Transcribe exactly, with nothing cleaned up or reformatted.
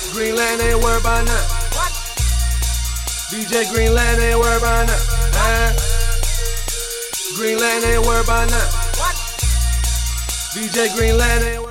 Greenland ain't worried about nothing. D J Greenland ain't worried about nothing. Uh, Greenland ain't worried about nothing. D J Greenland ain't worried